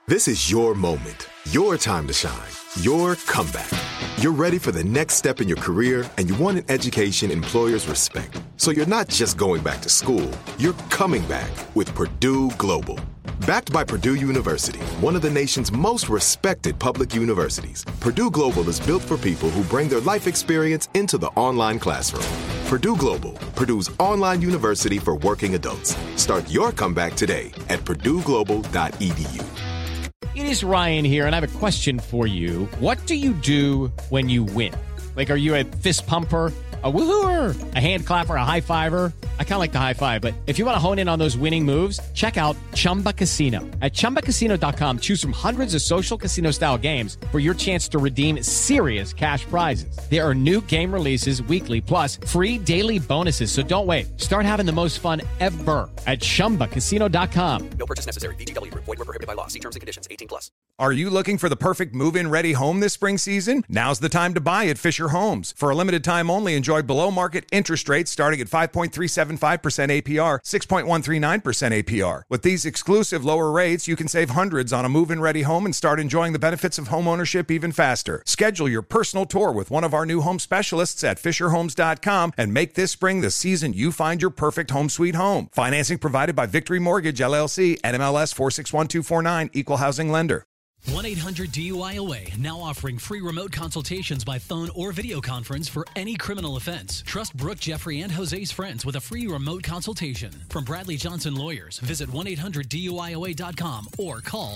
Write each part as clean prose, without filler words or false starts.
This is your moment, your time to shine, your comeback. You're ready for the next step in your career, and you want an education employers respect. So you're not just going back to school, you're coming back with Purdue Global. Backed by Purdue University, one of the nation's most respected public universities, Purdue Global is built for people who bring their life experience into the online classroom. Purdue Global, Purdue's online university for working adults. Start your comeback today at purdueglobal.edu. It is Ryan here, and I have a question for you. What do you do when you win? Like, are you a fist pumper, a woohooer, a hand clapper, a high fiver? I kind of like the high five, but if you want to hone in on those winning moves, check out Chumba Casino. At ChumbaCasino.com, choose from hundreds of social casino-style games for your chance to redeem serious cash prizes. There are new game releases weekly, plus free daily bonuses. So don't wait. Start having the most fun ever at ChumbaCasino.com. No purchase necessary. VGW. Void where prohibited by law. See terms and conditions. 18+. Are you looking for the perfect move-in ready home this spring season? Now's the time to buy at Fisher Homes. For a limited time only, enjoy below-market interest rates starting at 5.375% APR, 6.139% APR. With these exclusive lower rates, you can save hundreds on a move-in ready home and start enjoying the benefits of homeownership even faster. Schedule your personal tour with one of our new home specialists at FisherHomes.com and make this spring the season you find your perfect home sweet home. Financing provided by Victory Mortgage, LLC, NMLS 461249, Equal Housing Lender. 1-800-DUI-OA, now offering free remote consultations by phone or video conference for any criminal offense. Trust Brooke, Jeffrey, and Jose's friends with a free remote consultation. From Bradley Johnson Lawyers, visit 1-800-DUIOA.com or call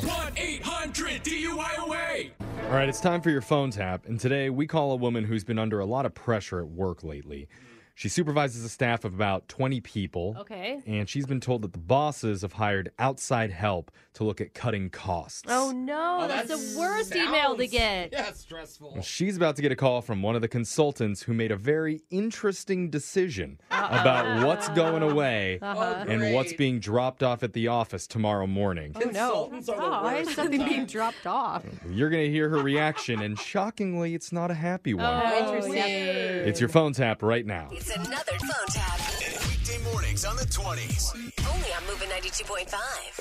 1-800-DUI-OA. All right, it's time for your phone tap, and today we call a woman who's been under a lot of pressure at work lately. She supervises a staff of about 20 people. Okay. And she's been told that the bosses have hired outside help to look at cutting costs. Oh, no. That's the worst email to get. Yeah, it's stressful. Well, she's about to get a call from one of the consultants who made a very interesting decision about what's going away and what's being dropped off at the office tomorrow morning. Oh, no. Why is something being dropped off? You're going to hear her reaction, and shockingly, it's not a happy one. Oh, interesting. It's your phone tap right now. It's another phone tap. Weekday mornings on the 20s. Only on Moving 92.5.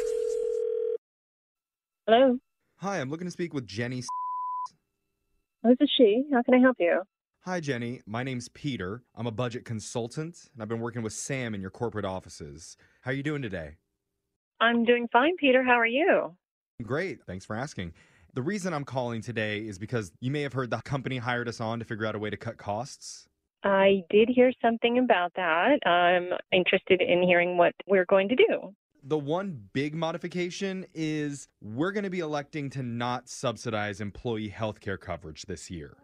Hello. Hi, I'm looking to speak with Jenny. This is she. How can I help you? Hi, Jenny. My name's Peter. I'm a budget consultant, and I've been working with Sam in your corporate offices. How are you doing today? I'm doing fine, Peter. How are you? Great. Thanks for asking. The reason I'm calling today is because you may have heard the company hired us on to figure out a way to cut costs. I did hear something about that. I'm interested in hearing what we're going to do. The one big modification is we're going to be electing to not subsidize employee health care coverage this year.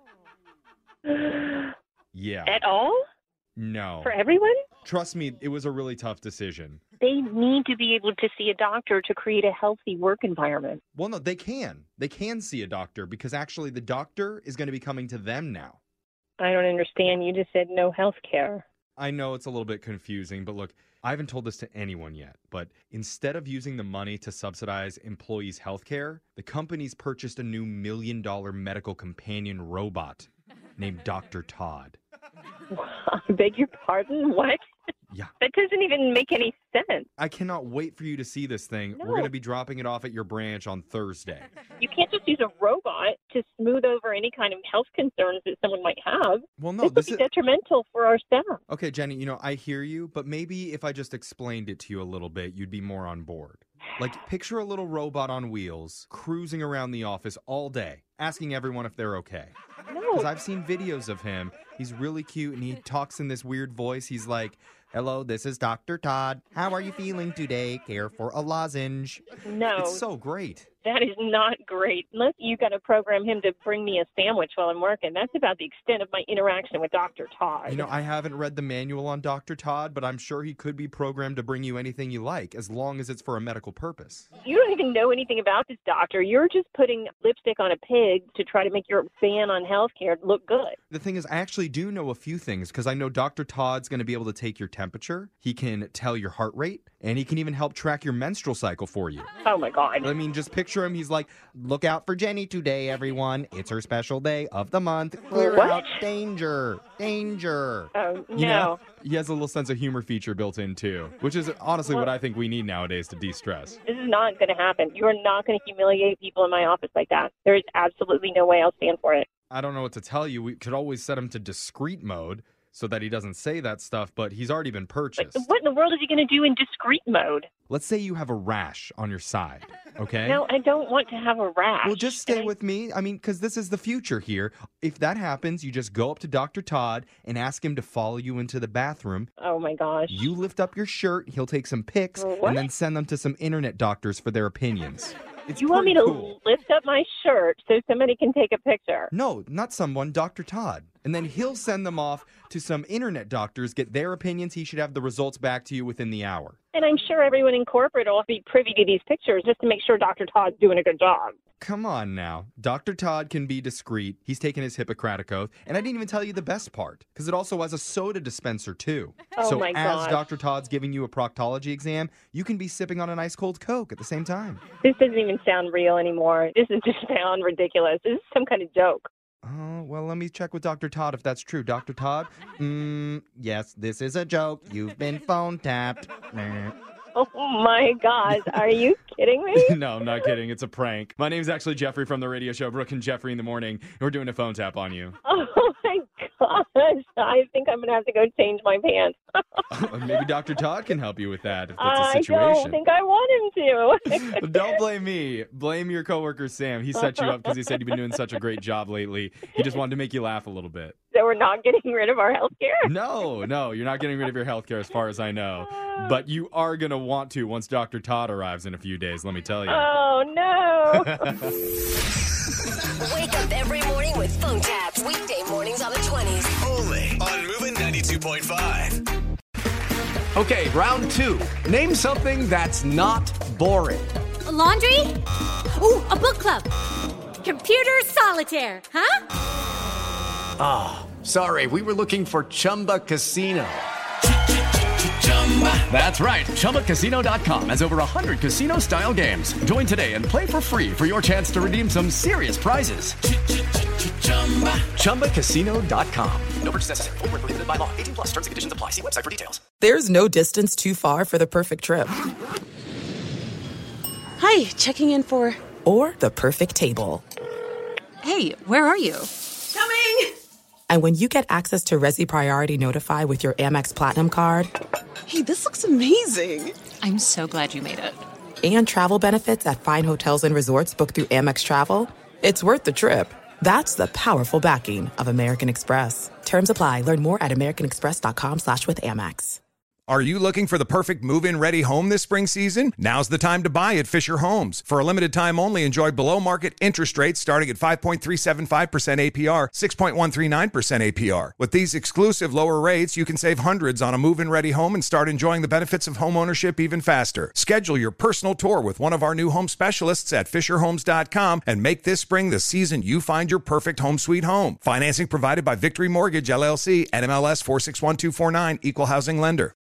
Yeah. At all? No. For everyone? Trust me, it was a really tough decision. They need to be able to see a doctor to create a healthy work environment. Well, no, they can. They can see a doctor because actually the doctor is going to be coming to them now. I don't understand. You just said no health care. I know it's a little bit confusing, but look, I haven't told this to anyone yet, but instead of using the money to subsidize employees' health care, the company's purchased a new $1 million medical companion robot named Dr. Todd. I beg your pardon? What? Yeah. That doesn't even make any sense. I cannot wait for you to see this thing. No. We're going to be dropping it off at your branch on Thursday. You can't just use a robot to smooth over any kind of health concerns that someone might have. Well, no, this would be detrimental for our staff. Okay, Jenny, I hear you, but maybe if I just explained it to you a little bit, you'd be more on board. Like, picture a little robot on wheels cruising around the office all day, asking everyone if they're okay. No. Because I've seen videos of him. He's really cute, and he talks in this weird voice. He's like, "Hello, this is Dr. Todd. How are you feeling today? Care for a lozenge?" No. It's so great. That is not great. Unless you got to program him to bring me a sandwich while I'm working. That's about the extent of my interaction with Dr. Todd. I haven't read the manual on Dr. Todd, but I'm sure he could be programmed to bring you anything you like, as long as it's for a medical purpose. You don't even know anything about this doctor. You're just putting lipstick on a pig to try to make your ban on healthcare look good. The thing is, I actually do know a few things, because I know Dr. Todd's going to be able to take your temperature, he can tell your heart rate, and he can even help track your menstrual cycle for you. Oh, my God. I mean, just picture picture him. He's like, look out for Jenny today, everyone. It's her special day of the month. Clear What? out danger. Danger. Oh, no. You know, he has a little sense of humor feature built in, too, which is honestly what I think we need nowadays to de-stress. This is not going to happen. You are not going to humiliate people in my office like that. There is absolutely no way I'll stand for it. I don't know what to tell you. We could always set him to discreet mode so that he doesn't say that stuff, but he's already been purchased. But what in the world is he going to do in discreet mode? Let's say you have a rash on your side, okay? No, I don't want to have a rash. Well, just stay with me. I mean, because this is the future here. If that happens, you just go up to Dr. Todd and ask him to follow you into the bathroom. Oh, my gosh. You lift up your shirt, he'll take some pics, What? and then send them to some internet doctors for their opinions. It's You want me to pretty cool. lift up my shirt so somebody can take a picture? No, not someone, Dr. Todd. And then he'll send them off to some internet doctors, get their opinions. He should have the results back to you within the hour. And I'm sure everyone in corporate will be privy to these pictures just to make sure Dr. Todd's doing a good job. Come on now. Dr. Todd can be discreet. He's taken his Hippocratic oath. And I didn't even tell you the best part, because it also has a soda dispenser, too. Oh, so my as gosh. Dr. Todd's giving you a proctology exam, you can be sipping on an ice cold Coke at the same time. This doesn't even sound real anymore. This is just sound ridiculous. This is some kind of joke. Oh, well, let me check with Dr. Todd if that's true. Dr. Todd? Yes, this is a joke. You've been phone tapped. Nah. Oh, my gosh. Are you kidding me? No, I'm not kidding. It's a prank. My name's actually Jeffrey from the radio show Brooke and Jeffrey in the Morning. And we're doing a phone tap on you. Oh, my gosh. I think I'm going to have to go change my pants. Maybe Dr. Todd can help you with that if that's a I situation. don't think I want him to. Don't blame me. Blame your coworker, Sam. He set you up because he said you've been doing such a great job lately. He just wanted to make you laugh a little bit. So we're not getting rid of our health care? No, you're not getting rid of your health care as far as I know. But you are going to want to once Dr. Todd arrives in a few days, let me tell you. Oh, no. Wake up every morning with phone taps. Weekday mornings on the 20s. Only on Moving 92.5. Okay, round two. Name something that's not boring. A laundry? Ooh, a book club. Computer solitaire, huh? Ah, sorry, we were looking for Chumba Casino. That's right, ChumbaCasino.com has over 100 casino-style games. Join today and play for free for your chance to redeem some serious prizes. ChumbaCasino.com. No purchase necessary. Void where prohibited by law. 18 plus terms and conditions apply. See website for details. There's no distance too far for the perfect trip. Hi, checking in for... Or the perfect table. Hey, where are you? Coming! And when you get access to Resi Priority Notify with your Amex Platinum card... Hey, this looks amazing. I'm so glad you made it. And travel benefits at fine hotels and resorts booked through Amex Travel, it's worth the trip. That's the powerful backing of American Express. Terms apply. Learn more at americanexpress.com/withAmex. Are you looking for the perfect move-in ready home this spring season? Now's the time to buy at Fisher Homes. For a limited time only, enjoy below-market interest rates starting at 5.375% APR, 6.139% APR. With these exclusive lower rates, you can save hundreds on a move-in ready home and start enjoying the benefits of homeownership even faster. Schedule your personal tour with one of our new home specialists at FisherHomes.com and make this spring the season you find your perfect home sweet home. Financing provided by Victory Mortgage, LLC, NMLS 461249, Equal Housing Lender.